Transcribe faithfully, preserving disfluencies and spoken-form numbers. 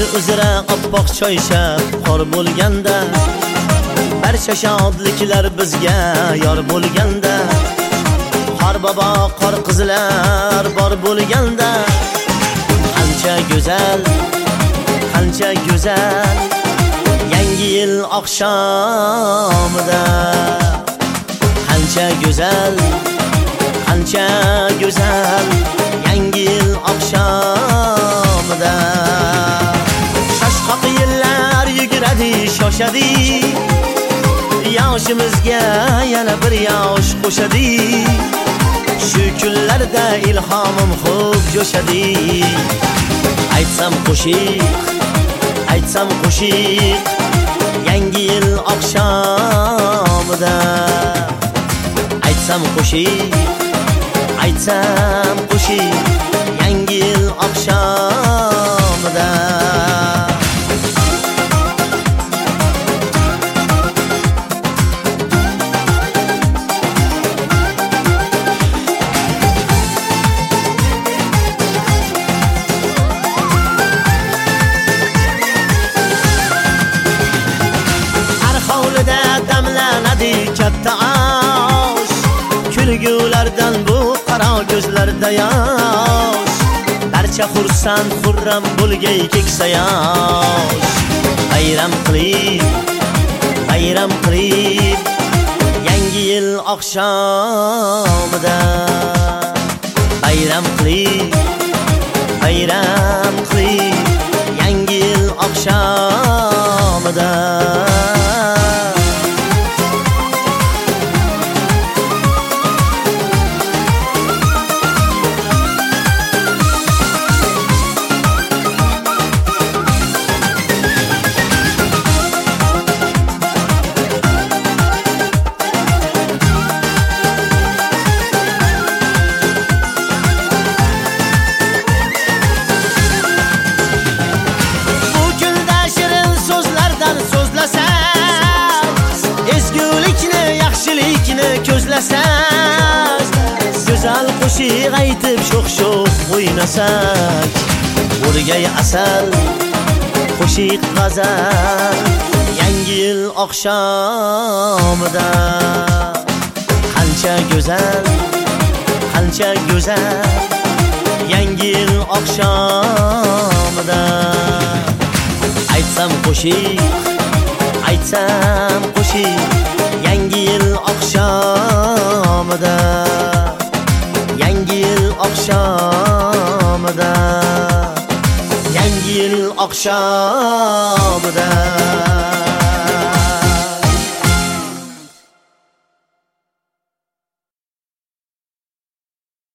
uzra oppoq choyshab qor bo'lganda, barcha shodliklar bizga yor bo'lganda, qor bobo qor qizlar bor bo'lganda, qancha go'zal, qancha go'zal yangi yil oqshomida, qancha go'zal, qancha go'zal yangi yil oqshomida. Shoshqoq yillar yuguradi, shoshadi, yoshimizga yana bir yosh qo'shadi. Shu kunlarda ilhomim xo'p jo'shadi. Aytsam qo'shiq, aytsam qo'shiq yangi yil oqshomida. Aytsam qo'shiq, aytsam qo'shiq yangi yil oqshomida. Damlanadi katta osh, kulgulardan bu qaro ko'zlarda yosh. Barcha xursand xurram bo'lgay keksa yosh. Bayram qilib, bayram qilib yangi yil oqshomida. Bayram qilib, bayram qilib yangi yil oqshomida. Ko'zlasak, go'zal qo'shiq aytib sho'x-sho'x o'ynasak, o'rgay asal, qo'shiq g'azal yangi yil oqshomida. Qancha go'zal, qancha go'zal yangi yil oqshomida. Aytsam qo'shiq, aytsam qo'shiq yangi yil oqshomida. Yangi yil oqshomida. Yangi yil oqshomida.